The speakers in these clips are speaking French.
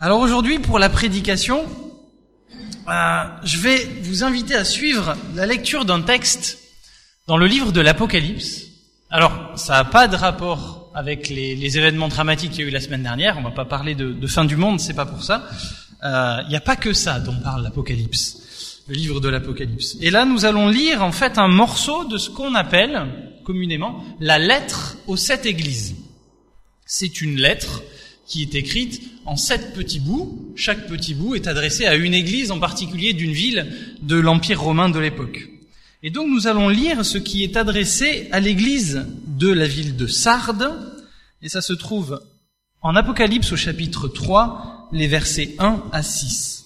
Alors aujourd'hui, pour la prédication, je vais vous inviter à suivre la lecture d'un texte dans le livre de l'Apocalypse. Alors, ça n'a pas de rapport avec les événements dramatiques qu'il y a eu la semaine dernière. On va pas parler de fin du monde, c'est pas pour ça. Il n'y a pas que ça dont parle l'Apocalypse, le livre de l'Apocalypse. Et là, nous allons lire en fait un morceau de ce qu'on appelle communément la lettre aux 7 églises. C'est une lettre qui est écrite en 7 petits bouts. Chaque petit bout est adressé à une église en particulier d'une ville de l'Empire romain de l'époque. Et donc nous allons lire ce qui est adressé à l'église de la ville de Sardes, et ça se trouve en Apocalypse au chapitre 3, les versets 1 à 6.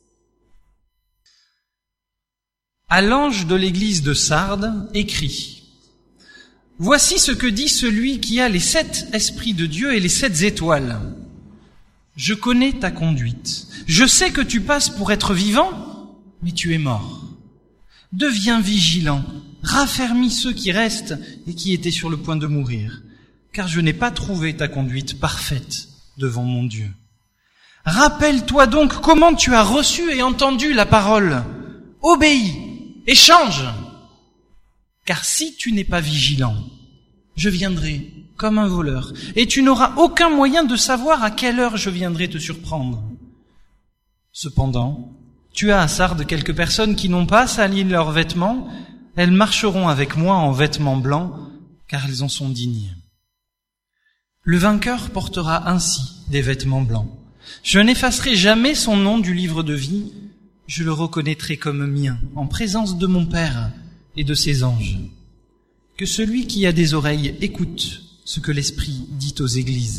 À l'ange de l'église de Sardes, écrit : Voici ce que dit celui qui a les 7 esprits de Dieu et les 7 étoiles. Je connais ta conduite. Je sais que tu passes pour être vivant, mais tu es mort. Deviens vigilant, raffermis ceux qui restent et qui étaient sur le point de mourir, car je n'ai pas trouvé ta conduite parfaite devant mon Dieu. Rappelle-toi donc comment tu as reçu et entendu la parole. Obéis et change. Car si tu n'es pas vigilant, je viendrai comme un voleur, et tu n'auras aucun moyen de savoir à quelle heure je viendrai te surprendre. Cependant, tu as à Sardes quelques personnes qui n'ont pas sali leurs vêtements, elles marcheront avec moi en vêtements blancs, car elles en sont dignes. Le vainqueur portera ainsi des vêtements blancs. Je n'effacerai jamais son nom du livre de vie, je le reconnaîtrai comme mien, en présence de mon Père et de ses anges. Que celui qui a des oreilles écoute ce que l'Esprit dit aux églises.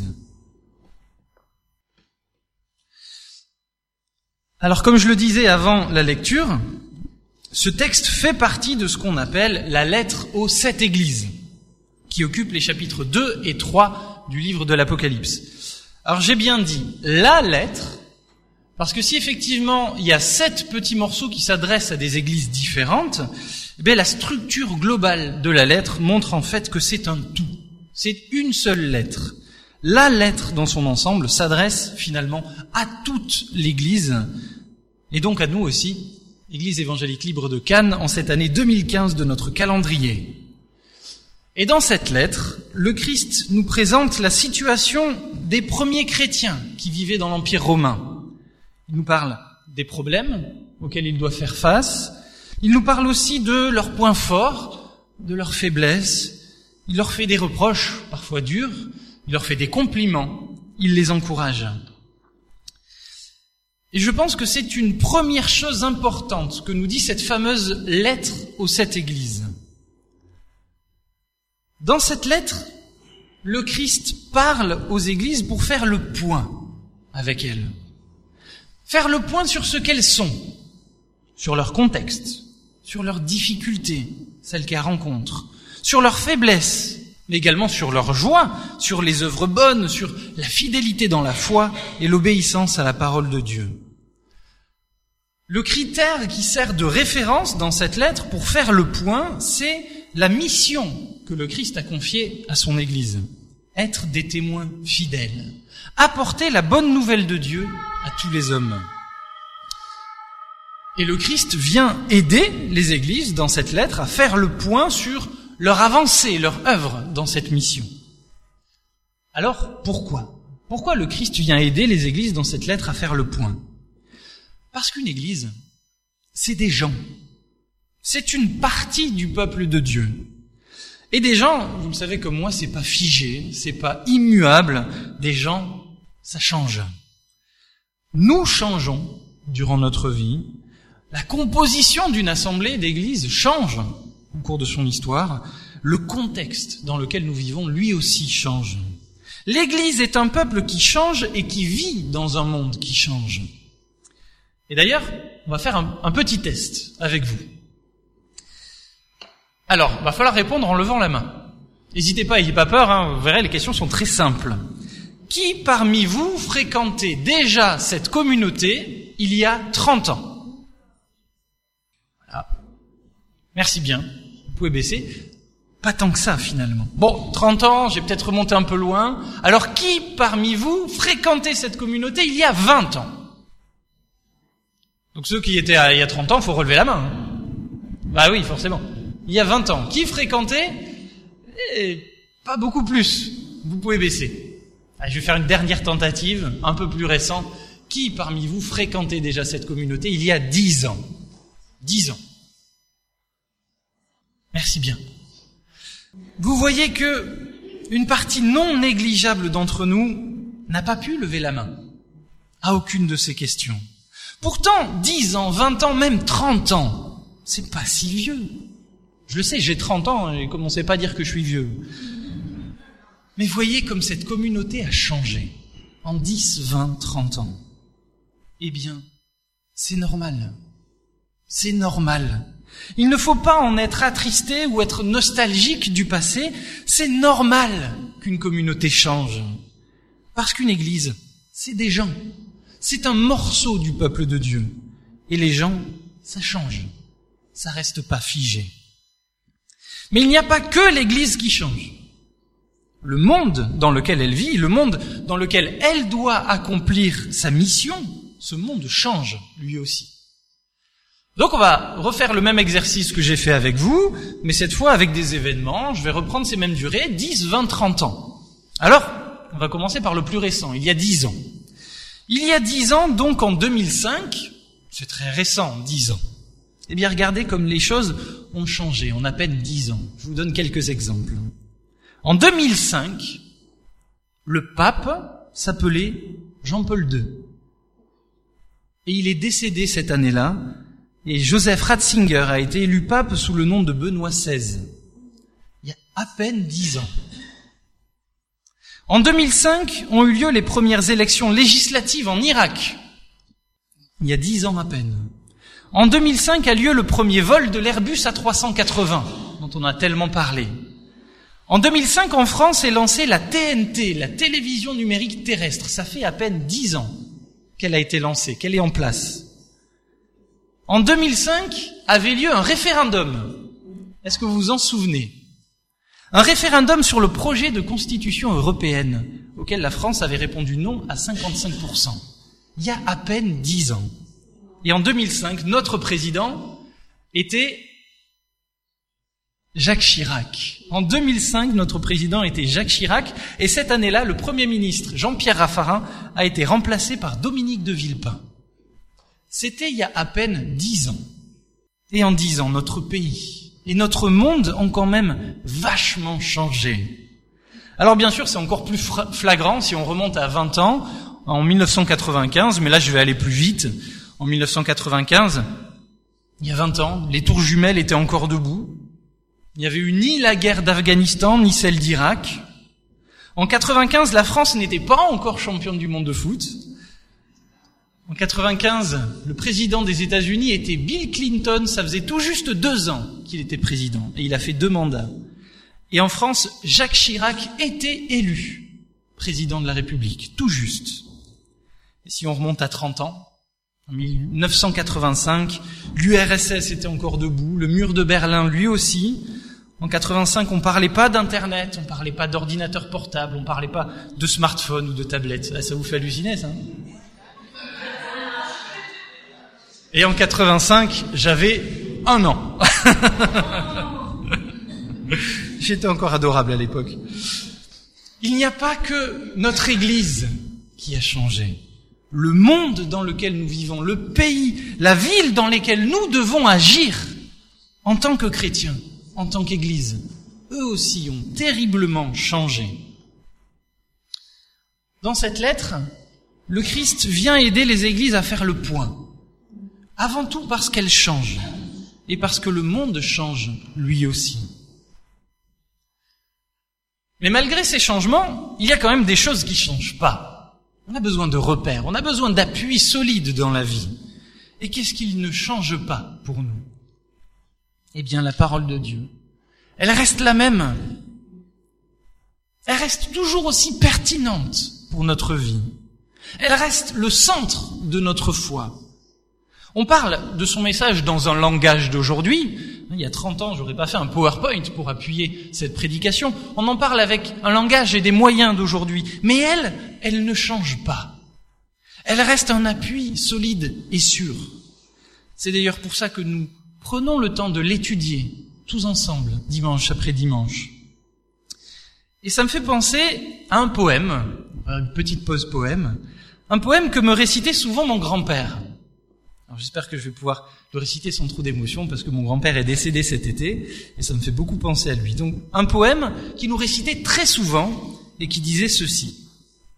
Alors, comme je le disais avant la lecture, ce texte fait partie de ce qu'on appelle la lettre aux 7 églises, qui occupe les chapitres 2 et 3 du livre de l'Apocalypse. Alors, j'ai bien dit la lettre, parce que si effectivement il y a 7 petits morceaux qui s'adressent à des églises différentes, la structure globale de la lettre montre en fait que c'est un tout. C'est une seule lettre. La lettre dans son ensemble s'adresse finalement à toute l'Église, et donc à nous aussi, Église évangélique libre de Cannes, en cette année 2015 de notre calendrier. Et dans cette lettre, le Christ nous présente la situation des premiers chrétiens qui vivaient dans l'Empire romain. Il nous parle des problèmes auxquels ils doivent faire face. Il nous parle aussi de leurs points forts, de leurs faiblesses. Il leur fait des reproches, parfois durs. Il leur fait des compliments. Il les encourage. Et je pense que c'est une première chose importante que nous dit cette fameuse lettre aux 7 églises. Dans cette lettre, le Christ parle aux églises pour faire le point avec elles. Faire le point sur ce qu'elles sont, sur leur contexte, sur leurs difficultés, celles qu'elles rencontrent, sur leurs faiblesses, mais également sur leur joie, sur les œuvres bonnes, sur la fidélité dans la foi et l'obéissance à la parole de Dieu. Le critère qui sert de référence dans cette lettre pour faire le point, c'est la mission que le Christ a confiée à son Église. Être des témoins fidèles, apporter la bonne nouvelle de Dieu à tous les hommes. Et le Christ vient aider les églises dans cette lettre à faire le point sur leur avancée, leur œuvre dans cette mission. Alors, pourquoi ? Pourquoi le Christ vient aider les églises dans cette lettre à faire le point ? Parce qu'une église, c'est des gens. C'est une partie du peuple de Dieu. Et des gens, vous le savez comme moi, c'est pas figé, c'est pas immuable. Des gens, ça change. Nous changeons durant notre vie. La composition d'une assemblée d'église change au cours de son histoire. Le contexte dans lequel nous vivons, lui aussi, change. L'église est un peuple qui change et qui vit dans un monde qui change. Et d'ailleurs, on va faire un petit test avec vous. Alors, va falloir répondre en levant la main. N'hésitez pas, n'ayez pas peur, vous verrez, les questions sont très simples. Qui parmi vous fréquentait déjà cette communauté il y a 30 ans ? Voilà. Merci bien. Vous pouvez baisser. Pas tant que ça, finalement. Bon, 30 ans, j'ai peut-être remonté un peu loin. Alors, qui parmi vous fréquentait cette communauté il y a 20 ans? Donc, ceux qui étaient il y a 30 ans, faut relever la main. Bah oui, forcément. Il y a 20 ans. Qui fréquentait? Pas beaucoup plus. Vous pouvez baisser. Allez, je vais faire une dernière tentative, un peu plus récente. Qui parmi vous fréquentait déjà cette communauté il y a 10 ans? 10 ans. Merci bien. Vous voyez que une partie non négligeable d'entre nous n'a pas pu lever la main à aucune de ces questions. Pourtant, 10 ans, 20 ans, même 30 ans, c'est pas si vieux. Je le sais, j'ai 30 ans et commencez pas à dire que je suis vieux. Mais voyez comme cette communauté a changé en 10, 20, 30 ans. Eh bien, c'est normal. C'est normal. Il ne faut pas en être attristé ou être nostalgique du passé. C'est normal qu'une communauté change. Parce qu'une église, c'est des gens. C'est un morceau du peuple de Dieu. Et les gens, ça change. Ça reste pas figé. Mais il n'y a pas que l'église qui change. Le monde dans lequel elle vit, le monde dans lequel elle doit accomplir sa mission, ce monde change lui aussi. Donc on va refaire le même exercice que j'ai fait avec vous, mais cette fois avec des événements. Je vais reprendre ces mêmes durées, 10, 20, 30 ans. Alors, on va commencer par le plus récent, il y a 10 ans. Il y a 10 ans, donc en 2005, c'est très récent, 10 ans. Eh bien, regardez comme les choses ont changé en à peine 10 ans. Je vous donne quelques exemples. En 2005, le pape s'appelait Jean-Paul II. Et il est décédé cette année-là, et Joseph Ratzinger a été élu pape sous le nom de Benoît XVI. Il y a à peine 10 ans. En 2005, ont eu lieu les premières élections législatives en Irak. Il y a 10 ans à peine. En 2005 a lieu le premier vol de l'Airbus A380, dont on a tellement parlé. En 2005, en France, est lancée la TNT, la télévision numérique terrestre. Ça fait à peine 10 ans qu'elle a été lancée, qu'elle est en place. En 2005, avait lieu un référendum. Est-ce que vous vous en souvenez? Un référendum sur le projet de constitution européenne, auquel la France avait répondu non à 55%. Il y a à peine 10 ans. Et en 2005, notre président était Jacques Chirac. En 2005, notre président était Jacques Chirac, et cette année-là, le Premier ministre Jean-Pierre Raffarin a été remplacé par Dominique de Villepin. C'était il y a à peine 10 ans. Et en 10 ans, notre pays et notre monde ont quand même vachement changé. Alors bien sûr, c'est encore plus flagrant si on remonte à 20 ans, en 1995, mais là je vais aller plus vite. En 1995, il y a 20 ans, les tours jumelles étaient encore debout. Il n'y avait eu ni la guerre d'Afghanistan, ni celle d'Irak. En 95, la France n'était pas encore championne du monde de foot. En 95, le président des États-Unis était Bill Clinton. Ça faisait tout juste 2 ans qu'il était président. Et il a fait 2 mandats. Et en France, Jacques Chirac était élu président de la République. Tout juste. Et si on remonte à 30 ans, en 1985, l'URSS était encore debout. Le mur de Berlin, lui aussi. En 85, on parlait pas d'internet, on parlait pas d'ordinateur portable, on parlait pas de smartphone ou de tablette. Ah, ça vous fait halluciner, ça? Et en 85, j'avais 1 an. J'étais encore adorable à l'époque. Il n'y a pas que notre Église qui a changé. Le monde dans lequel nous vivons, le pays, la ville dans lesquelles nous devons agir en tant que chrétiens, en tant qu'Église, eux aussi ont terriblement changé. Dans cette lettre, le Christ vient aider les églises à faire le point. Avant tout parce qu'elles changent et parce que le monde change lui aussi. Mais malgré ces changements, il y a quand même des choses qui changent pas. On a besoin de repères, on a besoin d'appui solide dans la vie. Et qu'est-ce qu'il ne change pas pour nous? Eh bien, la parole de Dieu, elle reste la même. Elle reste toujours aussi pertinente pour notre vie. Elle reste le centre de notre foi. On parle de son message dans un langage d'aujourd'hui. Il y a 30 ans, j'aurais pas fait un PowerPoint pour appuyer cette prédication. On en parle avec un langage et des moyens d'aujourd'hui. Mais elle ne change pas. Elle reste un appui solide et sûr. C'est d'ailleurs pour ça que nous prenons le temps de l'étudier tous ensemble, dimanche après dimanche. Et ça me fait penser à un poème, une petite pause poème, un poème que me récitait souvent mon grand-père. Alors j'espère que je vais pouvoir le réciter sans trop d'émotion parce que mon grand-père est décédé cet été et ça me fait beaucoup penser à lui. Donc un poème qui nous récitait très souvent et qui disait ceci.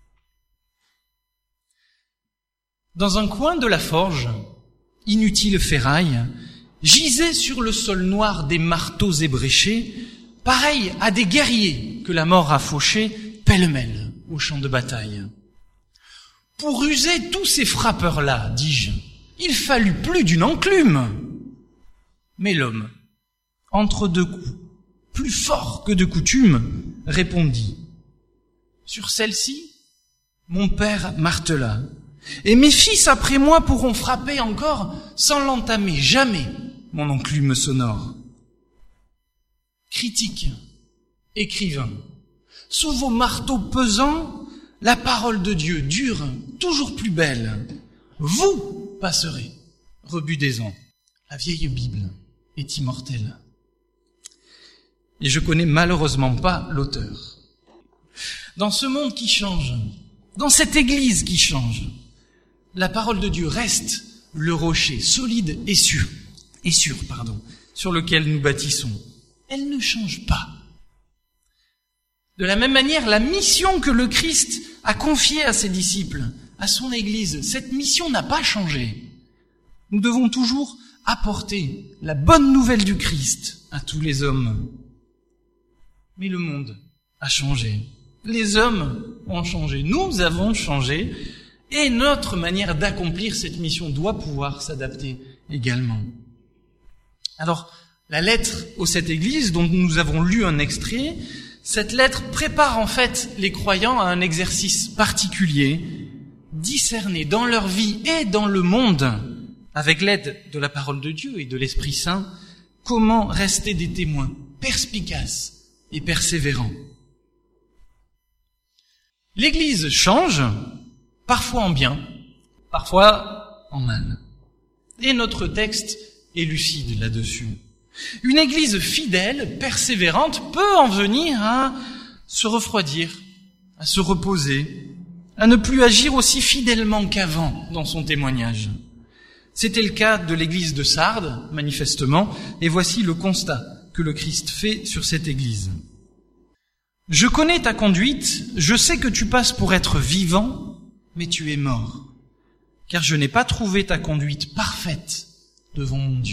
Dans un coin de la forge, inutile ferraille, gisait sur le sol noir des marteaux ébréchés, pareil à des guerriers que la mort a fauchés pêle-mêle au champ de bataille. Pour user tous ces frappeurs-là, dis-je, il fallut plus d'une enclume. Mais l'homme, entre deux coups, plus fort que de coutume, répondit. Sur celle-ci, mon père martela, et mes fils après moi pourront frapper encore sans l'entamer jamais, mon enclume sonore. Critique, écrivain, sous vos marteaux pesants, la parole de Dieu dure, toujours plus belle. Vous passerez, rebudez-en. La vieille Bible est immortelle. Et je connais malheureusement pas l'auteur. Dans ce monde qui change, dans cette église qui change, la parole de Dieu reste le rocher solide et sûr, sur lequel nous bâtissons. Elle ne change pas. De la même manière, la mission que le Christ a confiée à ses disciples, à son Église, cette mission n'a pas changé. Nous devons toujours apporter la bonne nouvelle du Christ à tous les hommes. Mais le monde a changé. Les hommes ont changé. Nous avons changé. Et notre manière d'accomplir cette mission doit pouvoir s'adapter également. Alors, la lettre aux 7 églises, dont nous avons lu un extrait, cette lettre prépare en fait les croyants à un exercice particulier, discerner dans leur vie et dans le monde, avec l'aide de la parole de Dieu et de l'Esprit Saint, comment rester des témoins perspicaces et persévérants. L'Église change, parfois en bien, parfois en mal. Et notre texte est lucide là-dessus. Une Église fidèle, persévérante, peut en venir à se refroidir, à se reposer, à ne plus agir aussi fidèlement qu'avant dans son témoignage. C'était le cas de l'Église de Sardes, manifestement, et voici le constat que le Christ fait sur cette Église. « Je connais ta conduite, je sais que tu passes pour être vivant, mais tu es mort, car je n'ai pas trouvé ta conduite parfaite devant mon Dieu. »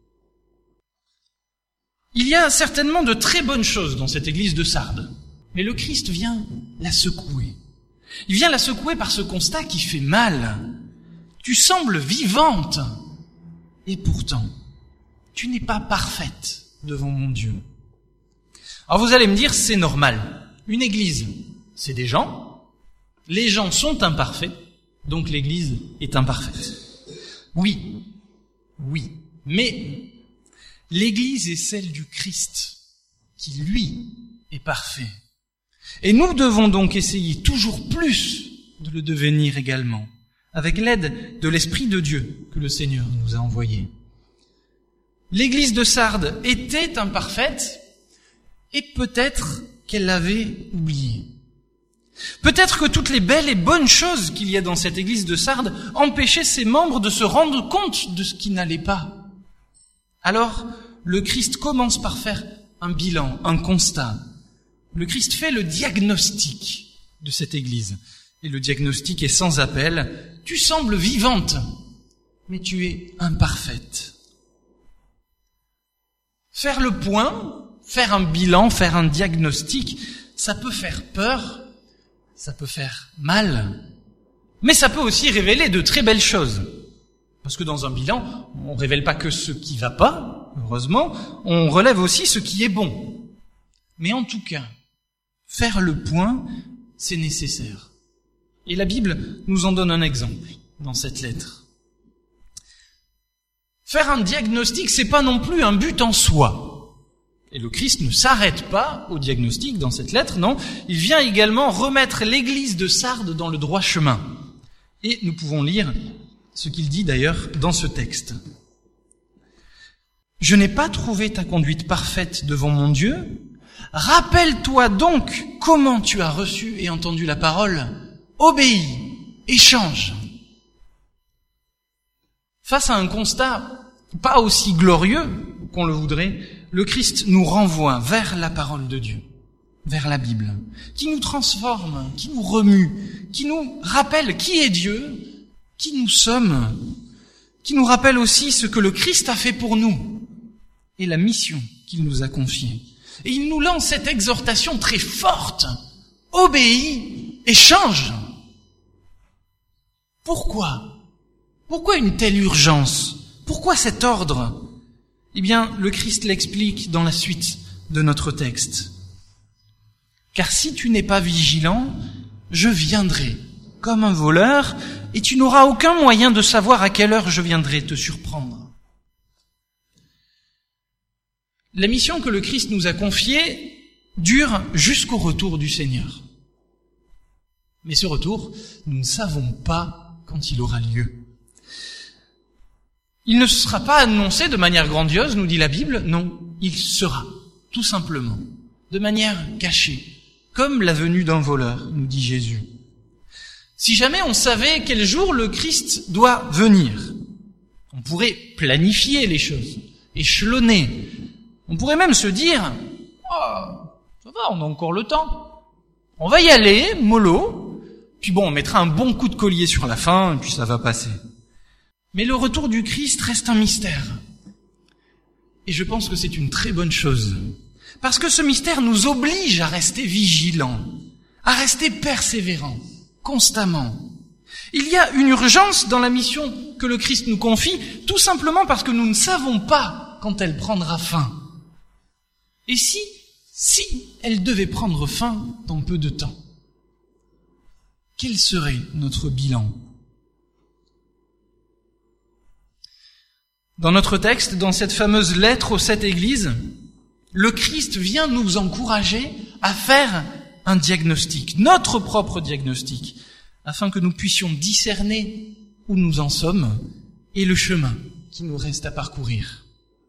Il y a certainement de très bonnes choses dans cette église de Sardes, mais le Christ vient la secouer. Il vient la secouer par ce constat qui fait mal. Tu sembles vivante, et pourtant, tu n'es pas parfaite devant mon Dieu. Alors vous allez me dire, c'est normal. Une église, c'est des gens. Les gens sont imparfaits, donc l'église est imparfaite. Oui, mais l'église est celle du Christ, qui lui est parfait. Et nous devons donc essayer toujours plus de le devenir également, avec l'aide de l'Esprit de Dieu que le Seigneur nous a envoyé. L'église de Sardes était imparfaite, et peut-être qu'elle l'avait oublié. Peut-être que toutes les belles et bonnes choses qu'il y a dans cette église de Sardes empêchaient ses membres de se rendre compte de ce qui n'allait pas. Alors, le Christ commence par faire un bilan, un constat. Le Christ fait le diagnostic de cette église. Et le diagnostic est sans appel. Tu sembles vivante, mais tu es imparfaite. Faire le point, faire un bilan, faire un diagnostic, ça peut faire peur, ça peut faire mal, mais ça peut aussi révéler de très belles choses. Parce que dans un bilan, on révèle pas que ce qui va pas, heureusement, on relève aussi ce qui est bon. Mais en tout cas, faire le point, c'est nécessaire. Et la Bible nous en donne un exemple dans cette lettre. Faire un diagnostic, c'est pas non plus un but en soi. Et le Christ ne s'arrête pas au diagnostic dans cette lettre, non. Il vient également remettre l'église de Sardes dans le droit chemin. Et nous pouvons lire ce qu'il dit d'ailleurs dans ce texte. « Je n'ai pas trouvé ta conduite parfaite devant mon Dieu. Rappelle-toi donc comment tu as reçu et entendu la parole. Obéis et change. » Face à un constat pas aussi glorieux qu'on le voudrait, le Christ nous renvoie vers la parole de Dieu, vers la Bible, qui nous transforme, qui nous remue, qui nous rappelle qui est Dieu, qui nous sommes, qui nous rappelle aussi ce que le Christ a fait pour nous et la mission qu'il nous a confiée. Et il nous lance cette exhortation très forte. Obéis et change. Pourquoi ? Pourquoi une telle urgence ? Pourquoi cet ordre ? Eh bien, le Christ l'explique dans la suite de notre texte. Car si tu n'es pas vigilant, je viendrai comme un voleur et tu n'auras aucun moyen de savoir à quelle heure je viendrai te surprendre. La mission que le Christ nous a confiée dure jusqu'au retour du Seigneur. Mais ce retour, nous ne savons pas quand il aura lieu. Il ne sera pas annoncé de manière grandiose, nous dit la Bible, non, il sera, tout simplement, de manière cachée, comme la venue d'un voleur, nous dit Jésus. Si jamais on savait quel jour le Christ doit venir, on pourrait planifier les choses, échelonner. On pourrait même se dire, ça va, on a encore le temps. On va y aller, mollo, puis bon, on mettra un bon coup de collier sur la fin, et puis ça va passer. Mais le retour du Christ reste un mystère. Et je pense que c'est une très bonne chose. Parce que ce mystère nous oblige à rester vigilants, à rester persévérants, constamment. Il y a une urgence dans la mission que le Christ nous confie, tout simplement parce que nous ne savons pas quand elle prendra fin. Et si elle devait prendre fin dans peu de temps, quel serait notre bilan ? Dans notre texte, dans cette fameuse lettre aux 7 églises, le Christ vient nous encourager à faire un diagnostic, notre propre diagnostic, afin que nous puissions discerner où nous en sommes et le chemin qui nous reste à parcourir.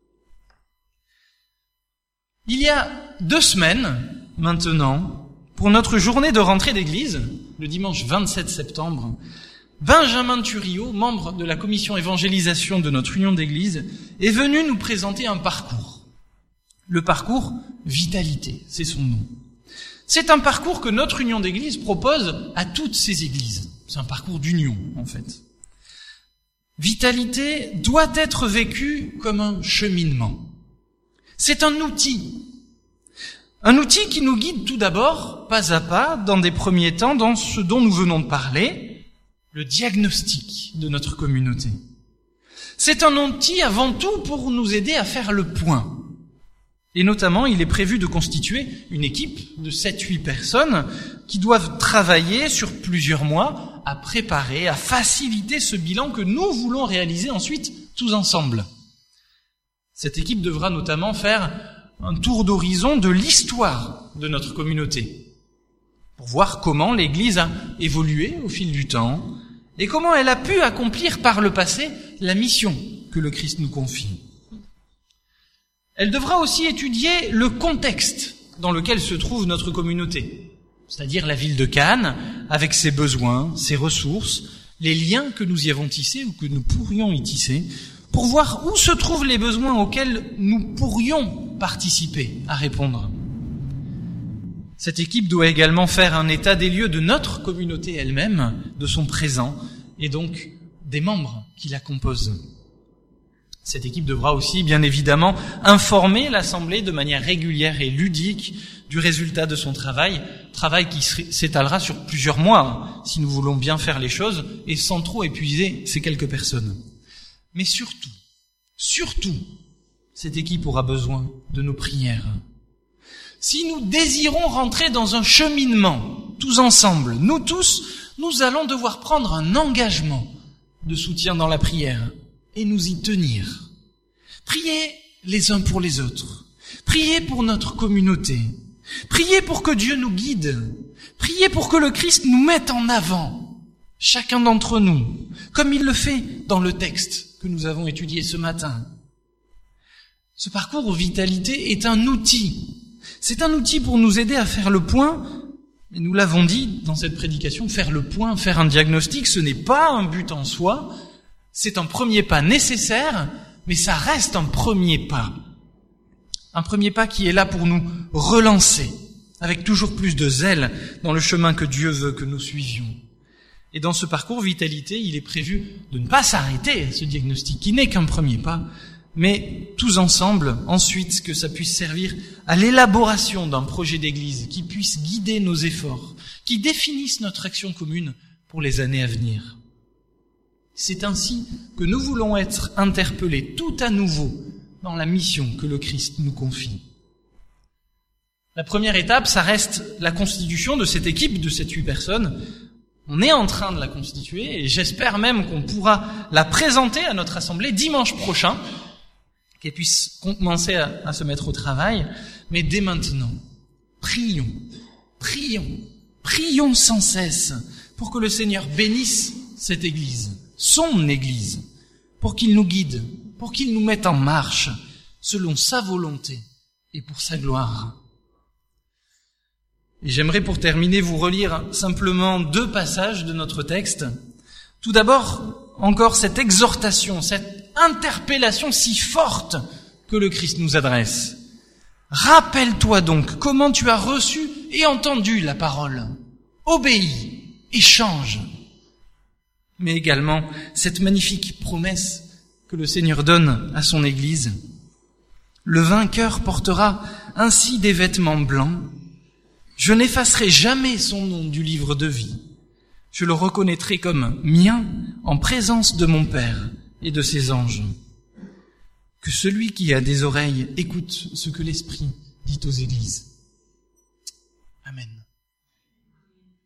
Il y a 2 semaines, maintenant, pour notre journée de rentrée d'église, le dimanche 27 septembre, Benjamin Thuriot, membre de la commission évangélisation de notre union d'église, est venu nous présenter un parcours. Le parcours Vitalité, c'est son nom. C'est un parcours que notre union d'église propose à toutes ces églises. C'est un parcours d'union, en fait. Vitalité doit être vécu comme un cheminement. C'est un outil qui nous guide tout d'abord, pas à pas, dans des premiers temps, dans ce dont nous venons de parler, le diagnostic de notre communauté. C'est un outil avant tout pour nous aider à faire le point. Et notamment, il est prévu de constituer une équipe de 7-8 personnes qui doivent travailler sur plusieurs mois à préparer, à faciliter ce bilan que nous voulons réaliser ensuite tous ensemble. Cette équipe devra notamment faire un tour d'horizon de l'histoire de notre communauté, pour voir comment l'Église a évolué au fil du temps et comment elle a pu accomplir par le passé la mission que le Christ nous confie. Elle devra aussi étudier le contexte dans lequel se trouve notre communauté, c'est-à-dire la ville de Cannes, avec ses besoins, ses ressources, les liens que nous y avons tissés ou que nous pourrions y tisser, pour voir où se trouvent les besoins auxquels nous pourrions participer à répondre. Cette équipe doit également faire un état des lieux de notre communauté elle-même, de son présent, et donc des membres qui la composent. Cette équipe devra aussi, bien évidemment, informer l'Assemblée de manière régulière et ludique du résultat de son travail qui s'étalera sur plusieurs mois, si nous voulons bien faire les choses, et sans trop épuiser ces quelques personnes. Mais surtout, cette équipe aura besoin de nos prières. Si nous désirons rentrer dans un cheminement, tous ensemble, nous tous, nous allons devoir prendre un engagement de soutien dans la prière et nous y tenir. Priez les uns pour les autres. Priez pour notre communauté. Priez pour que Dieu nous guide. Priez pour que le Christ nous mette en avant, chacun d'entre nous, comme il le fait dans le texte que nous avons étudié ce matin. Ce parcours Vitalité est un outil. C'est un outil pour nous aider à faire le point. Et nous l'avons dit dans cette prédication, faire le point, faire un diagnostic, ce n'est pas un but en soi. C'est un premier pas nécessaire, mais ça reste un premier pas. Un premier pas qui est là pour nous relancer, avec toujours plus de zèle dans le chemin que Dieu veut que nous suivions. Et dans ce parcours Vitalité, il est prévu de ne pas s'arrêter à ce diagnostic qui n'est qu'un premier pas, mais tous ensemble, ensuite, que ça puisse servir à l'élaboration d'un projet d'église qui puisse guider nos efforts, qui définisse notre action commune pour les années à venir. C'est ainsi que nous voulons être interpellés tout à nouveau dans la mission que le Christ nous confie. La première étape, ça reste la constitution de cette équipe de 7-8 personnes. On est en train de la constituer et j'espère même qu'on pourra la présenter à notre assemblée dimanche prochain, qu'elle puisse commencer à se mettre au travail. Mais dès maintenant, prions sans cesse pour que le Seigneur bénisse cette Église, son Église, pour qu'il nous guide, pour qu'il nous mette en marche selon sa volonté et pour sa gloire. Et j'aimerais pour terminer vous relire simplement 2 passages de notre texte. Tout d'abord, encore cette exhortation, cette interpellation si forte que le Christ nous adresse. Rappelle-toi donc comment tu as reçu et entendu la parole. Obéis et change. Mais également cette magnifique promesse que le Seigneur donne à son Église. Le vainqueur portera ainsi des vêtements blancs. Je n'effacerai jamais son nom du livre de vie. Je le reconnaîtrai comme mien en présence de mon Père et de ses anges. Que celui qui a des oreilles écoute ce que l'Esprit dit aux églises. Amen.